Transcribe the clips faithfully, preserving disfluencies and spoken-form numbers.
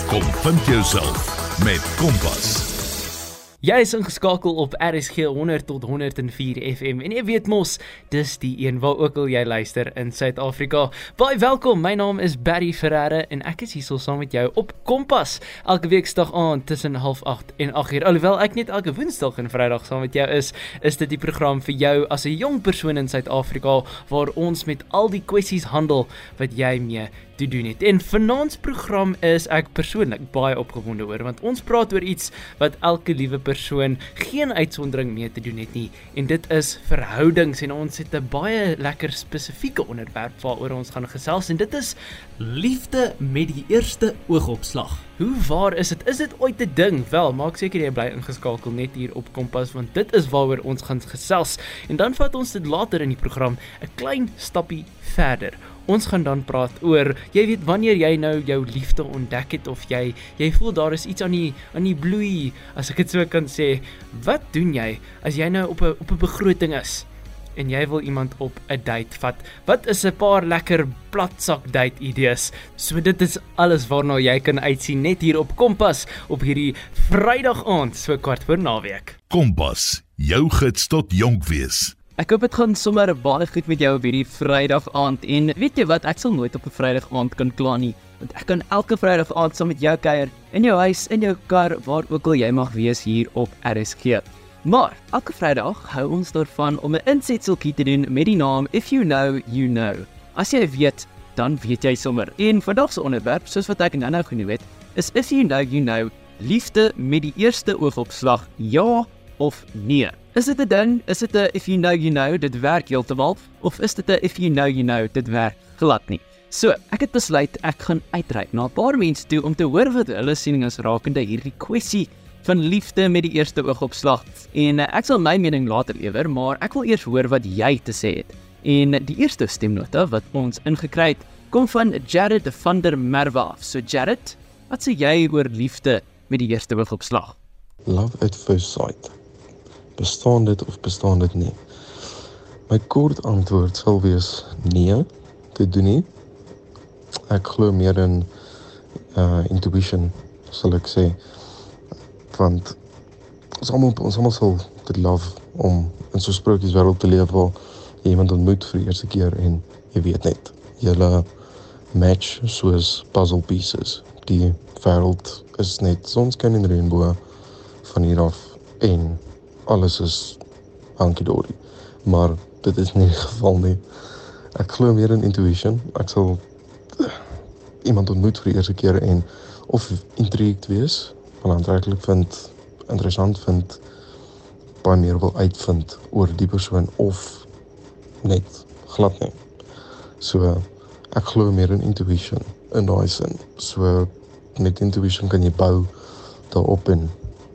Kom vind jouself met Kompas. Jy is ingeskakel op R S G honderd tot honderd en vier F M en jy weet mos, dis die een waar ook al jy luister in Suid-Afrika. Baie welkom, my naam is Barry Ferreira en ek is hier saam met jou op Kompas. Elke weeksdag aand tussen half agt en agt uur. Alhoewel ek net elke woensdag en vrydag saam met jou is, is dit die program vir jou as 'n jong persoon in Suid-Afrika waar ons met al die kwessies handel wat jy mee te doen het. En vanaand se program is ek persoonlik baie opgewonde oor, want ons praat oor iets wat elke liewe persoon geen uitsondering mee te doen het nie, en dit is verhoudings, en ons het 'n baie lekker spesifieke onderwerp waaroor ons gaan gesels, en dit is liefde met die eerste oogopslag. Hoe waar is dit? Is dit ooit 'n ding? Wel, maak seker jy bly ingeskakel net hier op Kompas, want dit is waaroor ons gaan gesels, en dan vat ons dit later in die program 'n klein stappie verder. Ons gaan dan praat oor, jy weet, wanneer jy nou jou liefde ontdek het, of jy, jy voel daar is iets aan die, aan die bloei, as ek het so kan sê, wat doen jy, as jy nou op 'n op 'n begroting is, en jy wil iemand op 'n date vat? Wat is 'n paar lekker platsak date idees? So dit is alles waarna jy kan uitsien, net hier op Kompas, op hierdie Vrydag aand, so kwart voor naweek. Kompas, jou gids tot jonk wees. Ek hoop het gaan sommer baie goed met jou op hierdie Vrydag aand, en weet jy wat, ek sal nooit op 'n Vrydag aand kan kla nie, want ek kan elke Vrydag aand saam met jou kuier, in jou huis, in jou kar, waar ook al jy mag wees hier op R S G. Maar, elke Vrydag hou ons daarvan om 'n insetseltjie te doen met die naam If You Know, You Know. As jy weet, dan weet jy sommer. En vandag se onderwerp, soos wat ek nou nou genoem het, is If You Know, You Know, liefde met die eerste oogopslag, ja of nee. Is dit 'n ding? Is dit 'n if you know you know, dit werk heeltemal? Of is dit 'n if you know you know, dit werk glad nie? So, ek het besluit ek gaan uitreik na 'n paar mense toe om te hoor wat hulle siening is rakende hierdie kwessie van liefde met die eerste oogopslag. En ek sal my mening later lewer, maar ek wil eers hoor wat jy te sê het. En die eerste stemnota wat ons ingekry het, kom van Jared van der Merwe af. So Jared, wat sê jy oor liefde met die eerste oogopslag? Love at first sight. Bestaan dit of bestaan dit nie? My kort antwoord sal wees nee, dit doen nie. Ek glo meer in uh, intuition, sal ek sê. Want ons almal, ons almal sal dit love om in so 'n sprokieswêreld te leef waar jy iemand ontmoet vir die eerste keer en jy weet net, julle match soos puzzle pieces. Die wêreld is net sonskyn en reënboog van hier af en alles is hanky-dory, maar dit is nie die geval nie. Ek glo meer in intuition. Ek sal uh, iemand ontmoet vir die eerste keer en of intrigued wees, van aantreklik vind, interessant vind, baie meer wil uitvind oor die persoon, of net glad nie. So, ek glo meer in intuition, in daai sin. So, met intuition kan jy bou daarop en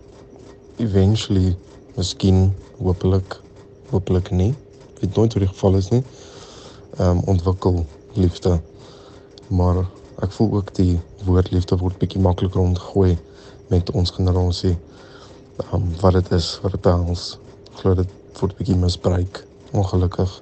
eventually miskien, hopelik, hopelik nie, weet nooit hoe die geval is nie, um, ontwikkel liefde, maar ek voel ook die woord liefde word bietjie maklik rondgegooi met ons generasie, um, wat dit is, wat dit behels. Ek glo dit word bietjie misbruik, ongelukkig.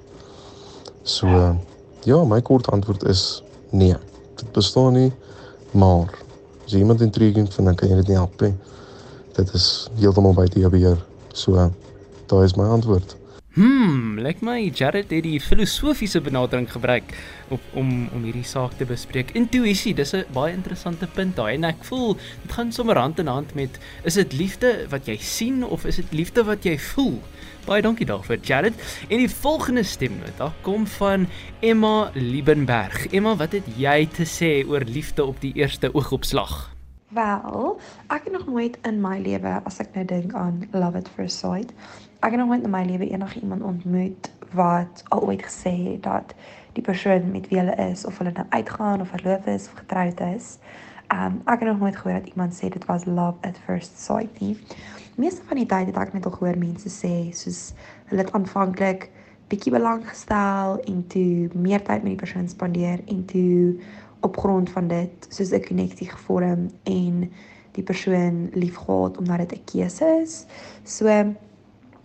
So, uh, ja, my kort antwoord is nee, dit bestaan nie, maar as jy iemand intriguing vind, dan kan jy dit nie help nie. Dit is heeltemal buite jou beheer. So, daar is my antwoord. Hmm, lyk my Jared het die filosofiese benadering gebruik op, om, om hierdie saak te bespreek. Intuïsie, dis 'n baie interessante punt daai, en ek voel, dit gaan sommer hand in hand met, is dit liefde wat jy sien, of is dit liefde wat jy voel? Baie dankie daarvoor, Jared. En die volgende stemnota kom van Emma Liebenberg. Emma, wat het jy te sê oor liefde op die eerste oogopslag? Wel, ek het nog nooit in my lewe, as ek nou dink aan love at first sight, ek het nog nooit in my lewe enige iemand ontmoet wat al ooit gesê het dat die persoon met wie hulle is, of hulle nou uitgaan, of verloof is, of getroud is. Um, ek het nog nooit gehoor dat iemand sê dit was love at first sight nie. Meeste van die tyd het ek net al gehoor mense sê, soos hulle het aanvanklik bietjie belang gestel, en toe meer tyd met die persoon spandeer, en toe op grond van dit soos 'n konneksie gevorm en die persoon lief gehad omdat dit 'n keuse is. So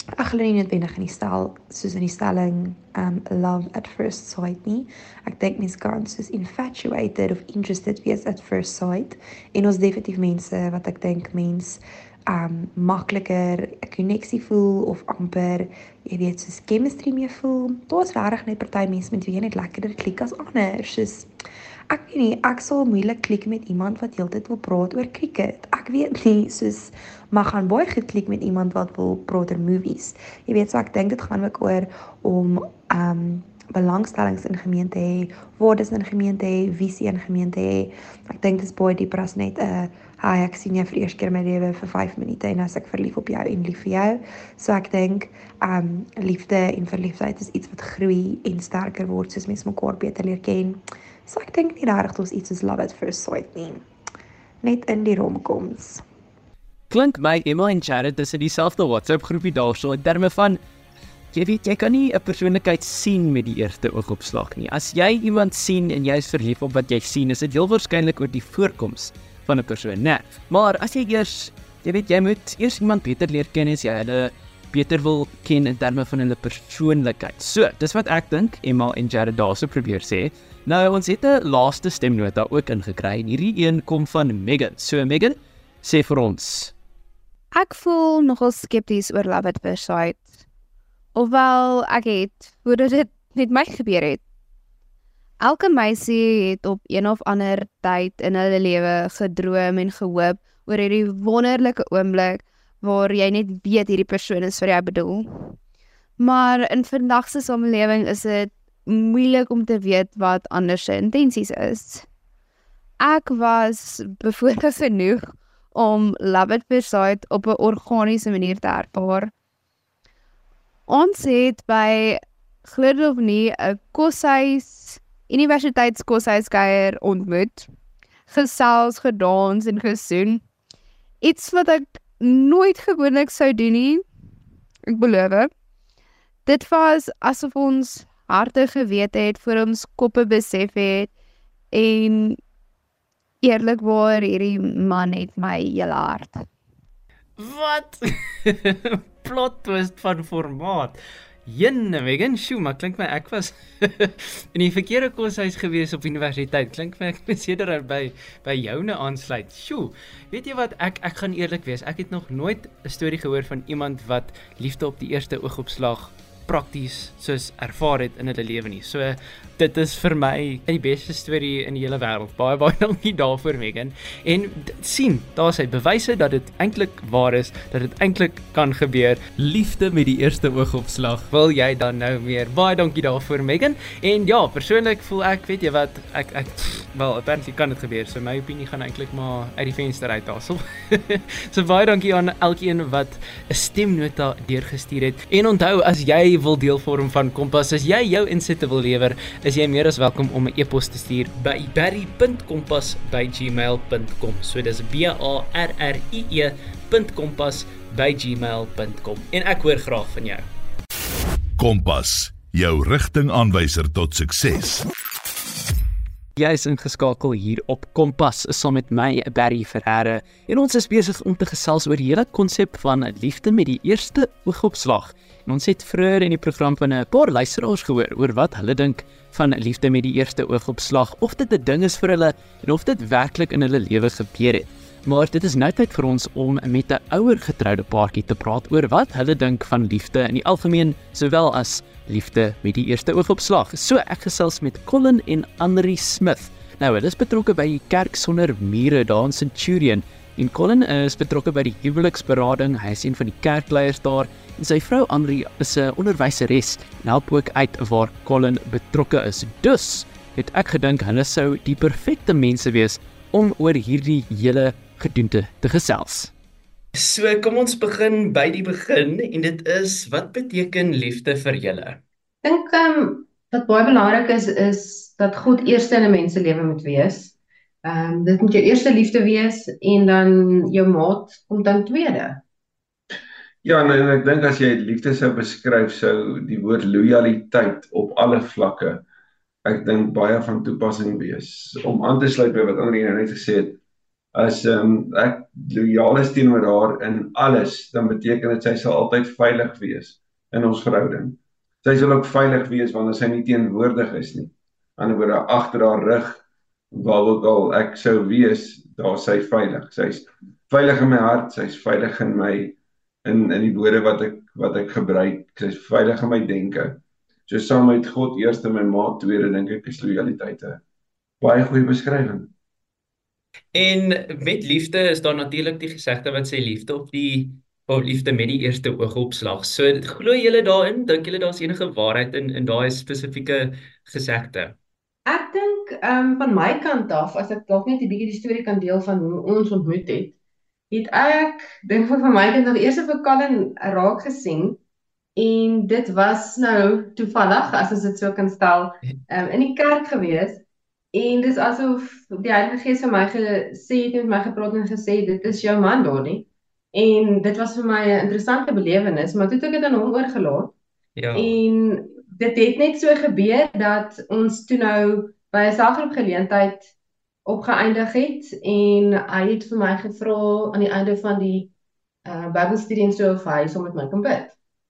Ek glo nie noodwendig in die stel, soos in die stelling um, love at first sight nie. Ek dink mense kan soos infatuated of interested wees at first sight. En ons definitief mense wat ek dink mens um, makliker 'n koneksie voel of amper, jy weet, soos chemistry mee voel. Daar's regtig net party mense met wie jy net lekkerder klik as ander. Soos ek weet nie, ek sal moeilik klik met iemand wat heeltyd wil praat oor cricket. Ek weet nie, soos maar gaan baie goed klik met iemand wat wil praat oor movies. Jy weet, so ek dink dit gaan ook oor om um belangstellings in gemeen te hê, waardes in gemeen te hê, visie in gemeen te hê. Ek dink dit is baie dieper as net 'n uh, hi, ek sien jou vir die eerste keer in my lewe vir vyf minute en as ek verlief op jou en lief vir jou. So ek dink um liefde en verliefdheid is iets wat groei en sterker word soos mense mekaar beter leer ken. So ek dink nie regtig ons iets soos love at first sight nie. Net in die romcoms. Klink my Emma en Jared is in dieselfde WhatsApp groepie daarso in terme van jy weet, jy kan nie 'n persoonlikheid sien met die eerste oogopslag nie. As jy iemand sien en jy is verlief op wat jy sien, is dit heel waarskynlik oor die voorkoms van 'n persoon, né? Maar as jy eers, jy weet, jy moet eers iemand beter leer ken as jy hulle beter wil ken in terme van hulle persoonlikheid. So, dis wat ek dink Emma en Jared daarso probeer sê. Nou, ons het 'n laaste stemnota ook ingekry en hierdie een kom van Megan. So, Megan, sê vir ons. Ek voel nogal skepties oor love at first sight. Ofwel ek het, voordat dit met my gebeur het. Elke meisie het op een of ander tyd in hulle lewe gedroom en gehoop oor hierdie wonderlike oomblik waar jy net weet hierdie persoon is vir jou bedoel. Maar in vandag se samelewing is dit moeilik om te weet wat ander se intensies is. Ek was bevoorreg genoeg om love at first sight op 'n organiese manier te ervaar. Ons het by, glo dit of nie, 'n koshuis, universiteitskoshuiskuier ontmoet, gesels, gedans en gesoen. Iets wat ek nooit gewoonlik sou doen nie, ek beloof. Dit was asof ons harte geweet het, voor ons koppe besef het, en eerlikwaar, hierdie man het my hele hart. Wat? Plot twist van formaat. Jenne, Megan, sjoe, maar klink my ek was in die verkeerde koshuis gewees op universiteit. Klink my ek moet eerder by by joune aansluit. Sjoe. Weet jy wat, ek ek gaan eerlik wees. Ek het nog nooit 'n storie gehoor van iemand wat liefde op die eerste oogopslag prakties soos ervaar het in hulle lewe nie. So dit is vir my die beste storie in die hele wêreld. Baie baie dankie daarvoor, Megan. En d- sien, daar is hy bewyse dat dit eintlik waar is, dat dit eintlik kan gebeur. Liefde met die eerste oogopslag. Wil jy dan nou meer? Baie dankie daarvoor, Megan. En ja, persoonlik voel ek, weet jy wat, ek ek wel, apparently kan dit gebeur. So my opinie gaan eintlik maar uit die venster uit daarso. So baie dankie aan elkeen wat 'n stemnota deurgestuur het. En onthou, as jy wil deel vorm van Kompas, as jy jou insigte wil lewer, is jy meer as welkom om 'n e-pos te stuur by barry punt kompas by gmail punt com. So dis B A R R I E punt kompas by gmail punt com. En ek hoor graag van jou. Kompas, jou rigtingaanwyser tot sukses. Jy is ingeskakel hier op Kompas saam met my, Barry Ferreira, en ons is besig om te gesels oor die hele konsep van liefde met die eerste oogopslag. En ons het vroeër in die program van 'n paar luisteraars gehoor oor wat hulle dink van liefde met die eerste oogopslag, of dit 'n ding is vir hulle en of dit werklik in hulle lewe gebeur het. Maar dit is nou tyd vir ons om met 'n ouer getroude paartjie te praat oor wat hulle dink van liefde in die algemeen, sowel as liefde met die eerste oogopslag. So ek gesels met Colin en Anri Smith. Nou, hulle is betrokke by die Kerk Sonder Mure daar in Centurion. En Colin is betrokke by die huweliksberading, hy is een van die kerkleiers daar, en sy vrou Anri is 'n onderwyseres en help ook uit waar Colin betrokke is. Dus het ek gedink hulle sou die perfekte mense wees om oor hierdie hele gedoente te gesels. So kom ons begin by die begin, en dit is, wat beteken liefde vir julle? Ek dink um, wat baie belangrik is, is dat God eerste in 'n mens se lewe moet wees. Um, dit moet jou eerste liefde wees en dan jou maat kom dan tweede. Ja, en, en ek dink as jy liefde sou beskryf, sou die woord loyaliteit op alle vlakke, ek dink baie van toepassing wees. Om aan te sluit by wat Andrie nou net gesê het, As um, ek loyaal is teenoor haar in alles, dan beteken dit sy sal altyd veilig wees in ons verhouding. Sy sal ook veilig wees wanneer sy nie teenwoordig is nie. Aan die ander woorde, agter haar rug, waar ook al ek sou wees, daar sy veilig. Sy's veilig in my hart, sy's veilig in my in in die woorde wat ek wat ek gebruik. Sy's veilig in my denke. So saam met God eerste, my maat tweede, dink ek is lojaliteit 'n baie goeie beskrywing. En met liefde is daar natuurlik die gesegde wat sê liefde op die of liefde met die eerste oogopslag. So glo julle daarin? Dink julle daar's enige waarheid in in daai spesifieke gesegde? Ek dink ehm um, van my kant af, as ek dalk net 'n bietjie die storie kan deel van hoe ons ontmoet het, het ek dink van my kant nog eers vir Colin raak gesien en dit was nou toevallig, as ons dit so kan stel, um, in die kerk gewees. En dis asof die Heilige Gees vir my gesê het, met my gepraat en gesê, dit is jou man daar nie. En dit was vir my 'n interessante belewenis, maar toe het ek dit aan hom oorgelaat. Ja. En dit het net so gebeur dat ons toe nou by 'n selfhulpgeleentheid opgeëindig het en hy het vir my gevra aan die einde van die uh, Bybelstudie en so of hy saam met my kan bid.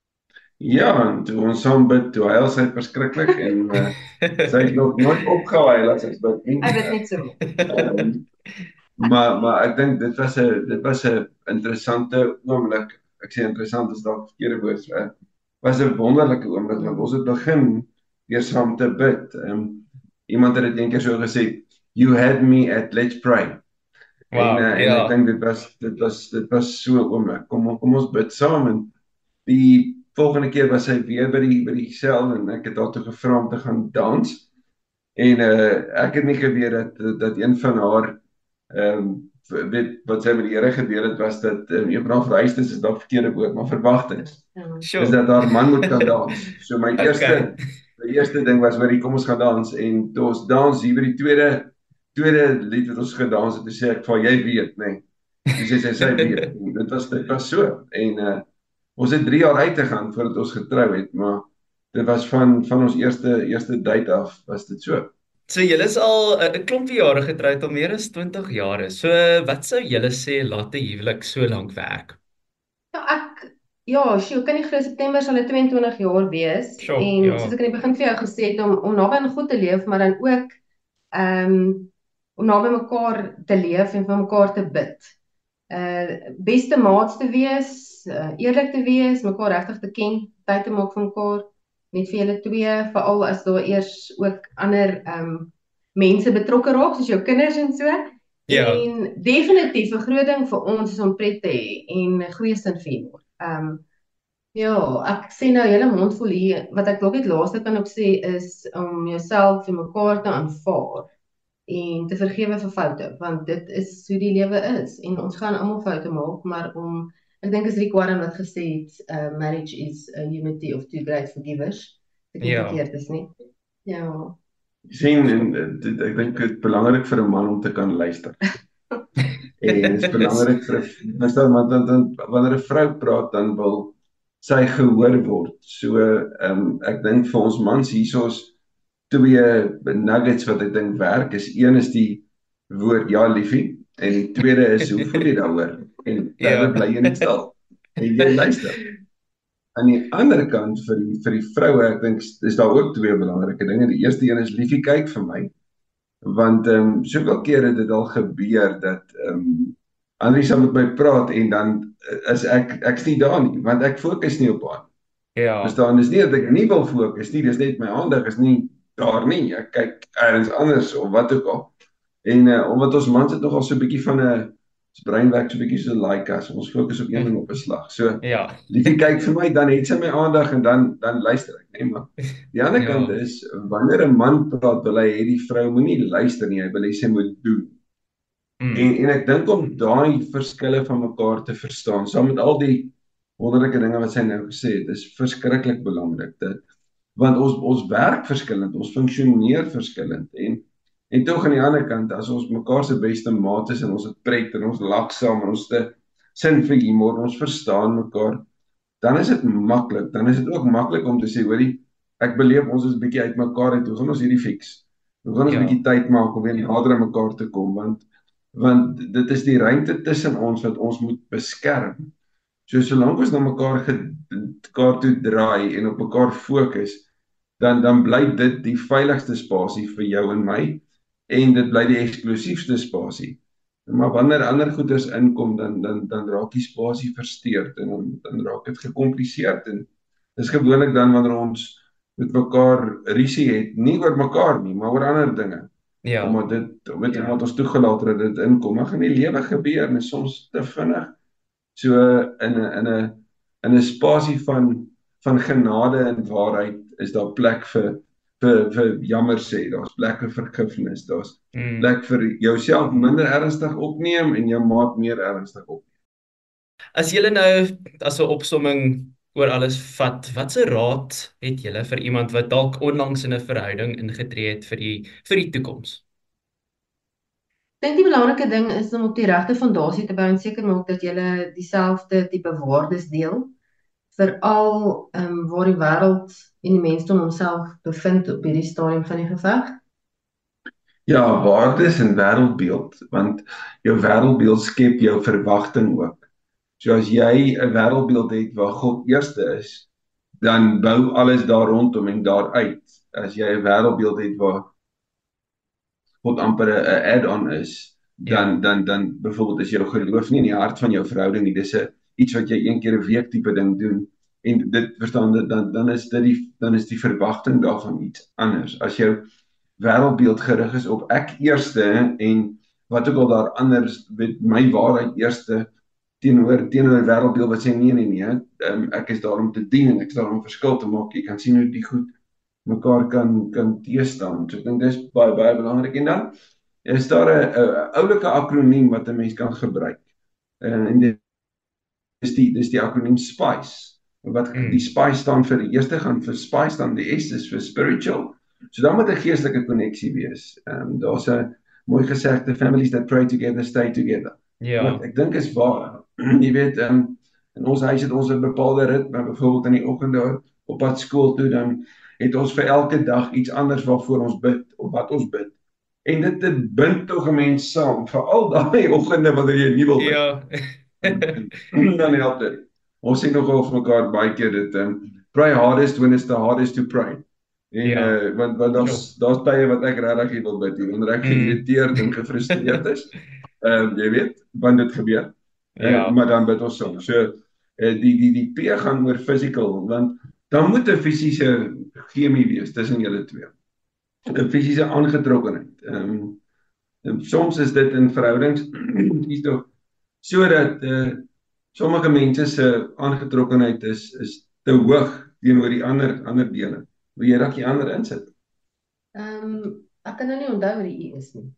Ja, en toe ons saam bid, toe huil sy verskriklik en uh, sy het nog nooit opgehuil as ek bid nie. Ek weet net so. Um, maar maar ek dink dit was 'n dit was 'n interessante oomblik. Ek sê interessant is dalk verkeerde woord. Uh, was 'n wonderlike oomblik want ons het begin deur saam te bid. Um, iemand het dit eendag so gesê, you had me at let's pray. Wow, en uh, ja. en ek dink dit was dit was dit was so 'n oomblik. Kom kom ons bid saam en die volgende keer was sy weer by die by die sel en ek het haar toe gevra om te gaan dans. En uh, ek het nie geweet dat dat een van haar ehm um, weet wat sy met die Here gedeel het was dat um, een van haar vereistes is dalk verkeerde woord, maar verwagtinge. Sure. Is dat haar man moet kan dans. So my Okay. eerste my eerste ding was hoorie kom ons gaan dans en toe ons dans hier by die tweede tweede lied wat ons gedans het, toe sê ek vir jy weet, nê. Nee. Toe sê sy sy weet. En dit was dit was so en uh, ons het drie jaar uit te gaan voordat ons getrou het, maar dit was van van ons eerste eerste date af was dit so. So julle is al 'n uh, klompie jare getroud, al meer as twintig jare. So wat sou julle sê laat 'n huwelik so lank werk? Ja, ek ja, sjoe, kan nie glo September sal dit tweeëntwintig jaar wees. Sure, en ja. soos ek in die begin vir jou gesê het om om naby aan God te leef, maar dan ook ehm um, om naby mekaar te leef en vir mekaar te bid. Uh beste maats te wees, uh, eerlik te wees, mekaar regtig te ken, tyd te maak vir mekaar, net vir julle twee, veral as daar eers ook ander ehm um, mense betrokke raak, soos jou kinders en so. Ja. En definitief 'n groot ding vir ons is om pret te hê en 'n goeie sin vir humor. Ehm um, ja, ek sê nou hele mond vol hier, wat ek dalk net laaste kan ook sê is om jouself en mekaar te aanvaar en te vergewe vir foute, want dit is hoe die lewe is en ons gaan almal foute maak, maar om ek dink is Rick Warren wat gesê het, uh, marriage is a unity of two great forgivers. Ek dink Ja. verkeerd is nie. Ja. Sien en uh, dit, ek dink dit is belangrik vir 'n man om te kan luister. En dit is belangrik vir 'n verstaan want dan, dan wanneer 'n vrou praat dan wil sy gehoor word. So ehm um, ek dink vir ons mans hiersoos twee nuggets wat ek dink werk is een is die woord ja liefie en die tweede is hoe voel jy daaroor en Ja. dan bly jy net stil en jy luister. Aan die ander kant vir die vir die vroue ek dink is daar ook twee belangrike dinge. Die eerste een is liefie kyk vir my want ehm um, soveel kere het dit al gebeur dat ehm um, Andrie sal met my praat en dan is ek ek's nie daar nie want ek fokus nie op haar. Ja. Verstaan, dis nie dat ek nie wil fokus nie, dis net my aandag is nie daar nie. Ek kyk ergens anders of wat ook al. En uh, omdat ons mans het nogal so 'n bietjie van 'n ons brein werk so 'n bietjie so like as ons fokus op een ding op 'n slag. So Ja. liefie kyk vir my, dan het sy my aandag en dan dan luister ek, nee maar. Die ander Ja. kant is wanneer 'n man praat, wil hy hê die vrou moenie luister nie, hy wil hê sy moet doen. Mm. En en ek dink om daai verskille van mekaar te verstaan, saam met al die wonderlike dinge wat sy nou gesê het, is verskriklik belangrik dit want ons ons werk verskillend, ons funksioneer verskillend en en tog aan die ander kant as ons mekaar se beste maat is en ons het pret en ons lag saam en ons te sin vir humor, ons verstaan mekaar, dan is dit maklik, dan is dit ook maklik om te sê, hoorie, ek beleef ons is bietjie uit mekaar en hoe gaan ons hierdie fix? Hoe gaan ons Ja. bietjie tyd maak om weer nader aan mekaar te kom want want dit is die ruimte tussen ons wat ons moet beskerm. So solank ons na mekaar mekaar toe draai en op mekaar fokus, dan dan bly dit die veiligste spasie vir jou en my, en dit bly die eksklusiefste spasie. Maar wanneer ander goeders inkom, dan dan dan raak die spasie versteurd en dan dan raak dit gekompliseerd, en dis gewoonlik dan wanneer ons met mekaar rusie het, nie oor mekaar nie, maar oor ander dinge. Ja. Omdat dit omdat ja. iemand ons toegelaat het dat dit inkom, maar gaan die lewe gebeur en is soms te vinnig. So in 'n in 'n in 'n spasie van van genade en waarheid is daar plek vir vir vir jammer sê, daar's plek vir vergifnis, daar's Mm. plek vir jouself minder ernstig opneem en jou maat meer ernstig opneem. As julle nou as 'n opsomming oor alles vat, watse raad het julle vir iemand wat dalk onlangs in 'n verhouding ingetree het vir die vir die toekoms? Ek dink die belangrike ding is om op die regte fondasie te bou en seker maak dat julle dieselfde tipe waardes deel, veral um, waar die wêreld en die mensdom homself bevind op hierdie stadium van die geveg. Ja, waardes en wêreldbeeld, want jou wêreldbeeld skep jou verwagting ook. So as jy 'n wêreldbeeld het waar God eerste is, dan bou alles daar rondom en daaruit. As jy 'n wêreldbeeld het waar God amper 'n add-on is, dan ja. dan dan byvoorbeeld is jou geloof nie in die hart van jou verhouding nie, dis 'n iets wat jy een keer 'n week tipe ding doen. En dit verstaan dit dan dan is dit die dan is die verwagting daarvan iets anders. As jou wêreldbeeld gerig is op ek eerste en wat ook al daar anders met my waarheid eerste teenoor teenoor 'n wêreldbeeld wat sê nee nee nee, um, ek is daar om te dien en ek is daar om 'n verskil te maak. Jy kan sien hoe die goed mekaar kan kan teestaan. So ek dink dis baie baie belangrik. En dan is daar 'n 'n oulike akroniem wat 'n mens kan gebruik. Uh, en dit is die dis die akroniem SPICE. Wat mm. die SPICE staan vir die eerste gaan vir SPICE staan die S is vir spiritual. So dan moet 'n geestelike koneksie wees. Ehm um, daar's 'n mooi gesegde, families that pray together stay together. Ja. Wat ek dink is waar. Jy weet, ehm um, in ons huis het ons 'n bepaalde ritme, byvoorbeeld in die oggende op pad skool toe, dan het ons vir elke dag iets anders waarvoor ons bid of wat ons bid. En dit dit bind tog 'n mens saam, veral daai oggende wanneer jy nie wil bid. Ja. Dan help dit. Ons sê nogal vir mekaar baie keer dit um, pray hardest when it's the hardest to pray. En ja. uh, want want daar's daar's tye wat ek regtig nie wil bid nie, wanneer ek geïrriteerd en gefrustreerd is. Ehm uh, jy weet, want dit gebeur. Ja. Uh, maar dan bid ons soms. So uh, die die die P gaan oor physical, want dan moet 'n fisiese chemie wees tussen julle twee. 'n Fisiese aangetrokkenheid. Ehm um, soms is dit in verhoudings is tog sodat uh, sommige mense se aangetrokkenheid is is te hoog teenoor die ander ander dele. Wil jy dalk die ander insit? Ehm um, ek kan nou nie onthou wat die U is nie.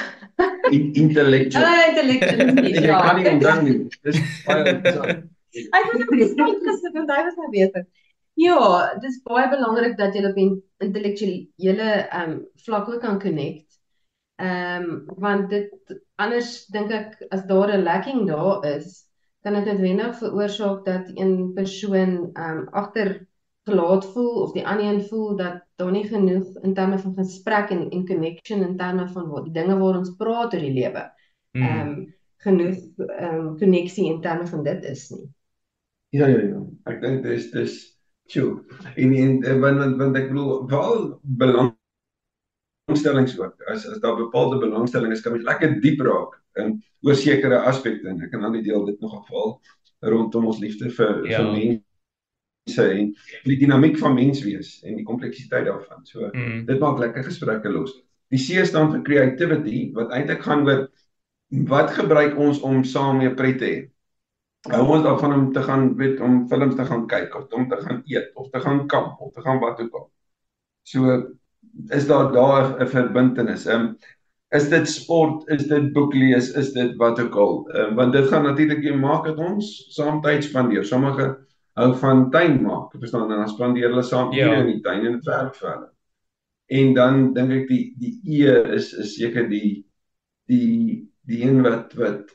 Intellectual. Ah, intellectual. Jy ja. kan nie onthou nie. Dis baie interessant. Ek moet net dis dit onthou was nou beter. Ja, dis baie belangrik dat jy op 'n intellektuele ehm um, vlak ook kan connect. Ehm um, want dit anders dink ek as daar 'n lacking daar is, kan dit noodwendig veroorsaak dat een persoon ehm um, agtergelaat voel of die ander een voel dat daar nie genoeg in terme van gesprek en en connection in terme van wat die dinge waar ons praat oor die lewe. Ehm um, genoeg ehm um, koneksie in terme van dit is nie. Ja ja ja. Ek dink dis dis Tjoe, en, en want, want, want ek bedoel, wel belangstellings ook, as, as daar bepaalde belangstelling is, kan mens lekker diep raak, en oor sekere aspekte, en ek kan aan die deel dit nog geval, rondom ons liefde vir, ja. vir mense, en die dynamiek van mens wees, en die kompleksiteit daarvan, so, mm. dit maak lekker gesprekke los. Die C staan vir creativity, wat eintlik gaan oor, wat gebruik ons om saam mee pret te hê? Hou ons daarvan om te gaan, weet, om films te gaan kyk, of om te gaan eet, of te gaan kamp, of te gaan wat ook al. So, is daar daar 'n verbintenis. Um, is dit sport, is dit boeklees, is dit wat ook al. Um, want dit gaan natuurlik maak dat ons saam tyd spandeer. Sommige hou van tuin maak, verstaan, en dan spandeer hulle saam ja. in die tuin en dit werk vir hulle. En dan dink ek die die E is is seker die die die een wat wat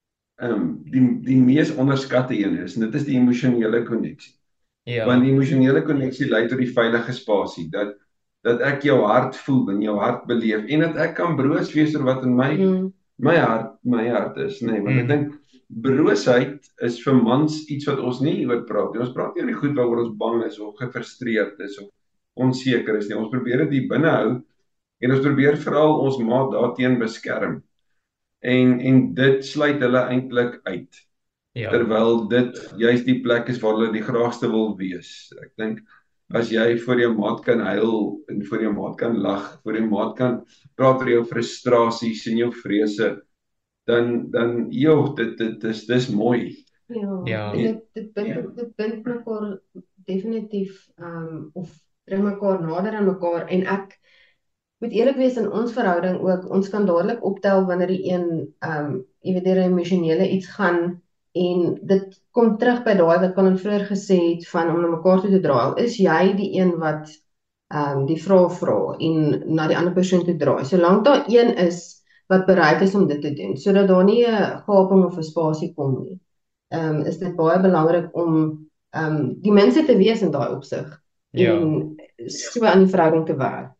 Um, die, die mees onderskatte een is, en dit is die emosionele konneksie. Ja. Want die emosionele konneksie lei tot die veilige spasie, dat, dat ek jou hart voel en jou hart beleef, en dat ek kan broos wees oor wat in my, mm. my hart, my hart is, nee, want ek Mm. dink broosheid is vir mans iets wat ons nie oor praat nie. Ons praat nie oor die goed waaroor ons bang is of gefrustreerd is of onseker is nie. Ons probeer dit hier binne hou en ons probeer veral ons maat daarteen beskerm. En en dit sluit hulle eintlik uit. Ja. Terwyl dit juist die plek is waar hulle die graagste wil wees. Ek dink as jy voor jou maat kan huil en voor jou maat kan lag, voor jou maat kan praat oor jou frustrasies en jou vrese, dan dan joh, dit dit is dis mooi. Ja, Ja. en dit dit bind dit bind mekaar definitief um of bring mekaar nader aan mekaar en ek moet eerlik wees in ons verhouding ook, ons kan dadelik optel wanneer die een um jy weet deur 'n emosionele iets gaan en dit kom terug by daai wat Colin vroeër gesê het van om na mekaar toe te draai. Is jy die een wat um die vrae vra en na die ander persoon toe draai? Solank daar een is wat bereid is om dit te doen, sodat daar nie 'n gaping of 'n spasie kom nie. Um, is dit baie belangrik om um, die mense te wees in daai opsig Ja. en so aan die verhouding te werk.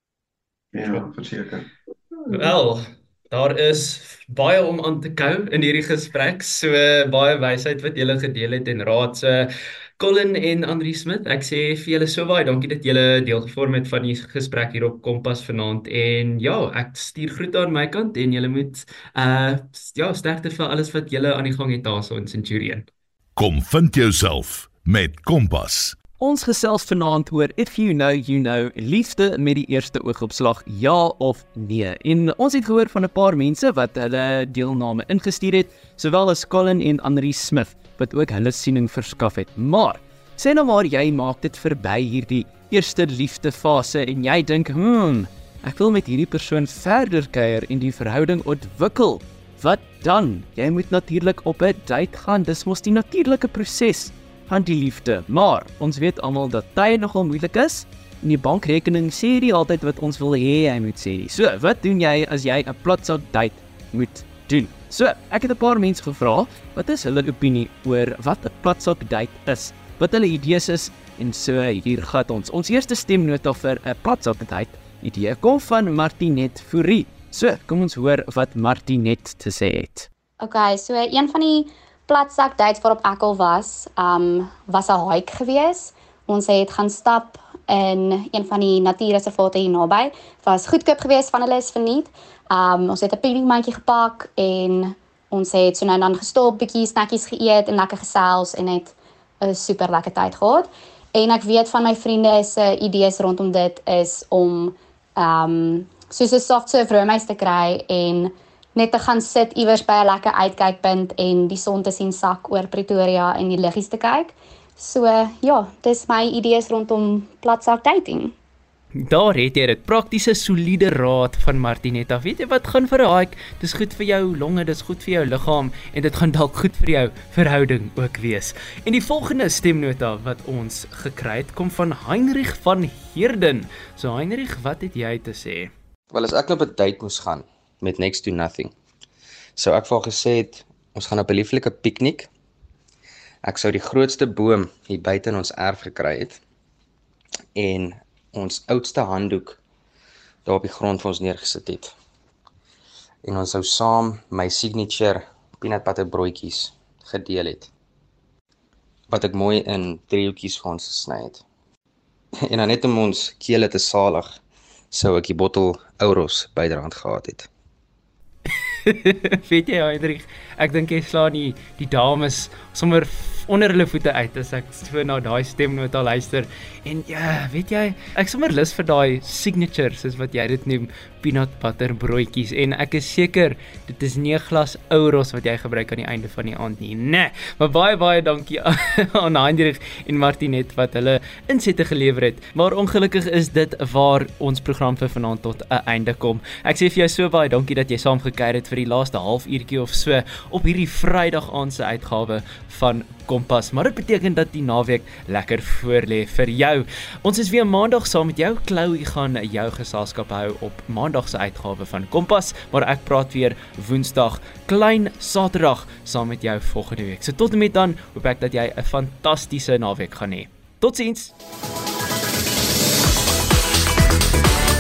Ja, verseker. Wel, daar is baie om aan te kou in hierdie gesprek, so baie wysheid wat julle gedeel het en raad. So Colin en Andri Smit, ek sê vir julle so baie dankie dat julle deel gevorm het van die gesprek hier op Kompas vanaand. En ja, ek stuur groete aan my kant en julle moet uh ja, sterkte vir alles wat julle aan die gang het daar so in Centurion. Kom vind jouself met Kompas. Ons gesels vanaand oor If You Know, You Know, liefde met die eerste oogopslag, ja of nee. En ons het gehoor van 'n paar mense wat hulle deelname ingestuur het, sowel as Colin en Andri Smith, wat ook hulle siening verskaf het. Maar, sê nou maar jy maak dit verby hierdie eerste liefdefase en jy dink, hmm, ek wil met hierdie persoon verder kuier en die verhouding ontwikkel. Wat dan? Jy moet natuurlik op 'n date gaan, dis mos die natuurlike proses van die liefde, maar ons weet almal dat tye nogal moeilik is en die bankrekening sê nie altyd wat ons wil hê hy moet sê nie. So, wat doen jy as jy 'n platsak date moet doen? So, ek het 'n paar mense gevra, wat is hulle opinie oor wat 'n platsak date is, wat hulle idees is en so hier gaan ons. Ons eerste stemnota vir 'n platsak date idee kom van Martinet Fourie. So, kom ons hoor wat Martinet te sê het. Okay, so een van die platsak dates waarop ek al was, um, was 'n hike gewees. Ons het gaan stap in een van die natuurreservate hier naby. Dit was goedkoop geweest, van hulle is verniet. Um, ons het 'n picknickmandjie gepak en ons het so nou en dan gestop, bietjie snackies geëet en lekker gesels en het 'n super lekker tyd gehad. En ek weet van my vriende se idees rondom dit is om um, soos 'n soft serve roomys te kry en net te gaan sit iewers by 'n lekker uitkykpunt en die son te sien sak oor Pretoria en die liggies te kyk. So ja, dis my idees rondom platsak dating. Daar het jy dit, praktiese soliede raad van Martinetta. Weet jy wat gaan vir 'n hike? Dis goed vir jou longe, dis goed vir jou liggaam en dit gaan dalk goed vir jou verhouding ook wees. En die volgende stemnota wat ons gekry het, kom van Heinrich van Heerden. So Heinrich, wat het jy te sê? Wel, as ek op 'n date moes gaan met next to nothing, sou ek vir haar gesê het, ons gaan op 'n lieflike piknik. Ek sou die grootste boom hier buite in ons erf gekry het en ons oudste handdoek daar op die grond vir ons neergesit het. En ons sou saam my signature peanut butter broodjies gedeel het, wat ek mooi in driehoekies vir ons gesny het. En dan net om ons kele te salig, sou ek die bottel Ouros byderhand gehad het. Weet jy Heinrich, ek dink jy slaan die, die dames sommer onder hulle voete uit as ek so na daai stemnota luister. En ja, weet jy, ek sommer lus vir daai signature, soos wat jy dit noem, peanut butter broodjies. En ek is seker, dit is nie 'n glas Ouros wat jy gebruik aan die einde van die aand nie. Nee, maar baie baie dankie aan Heinrich en Martinet wat hulle insette gelewer het. Maar ongelukkig is dit waar ons program vir vanaand tot 'n einde kom. Ek sê vir jou so baie dankie dat jy saam gekuier het vir die laaste halfuurtjie of so op hierdie Vrydag aand se uitgawe van Kompas, maar dit beteken dat die naweek lekker voorlê vir jou. Ons is weer maandag saam met jou. Chloe gaan jou geselskap hou op maandag se uitgawe van Kompas, maar ek praat weer Woensdag, klein Saterdag saam met jou volgende week. So tot en met dan, hoop ek dat jy 'n fantastiese naweek gaan hê. Totsiens.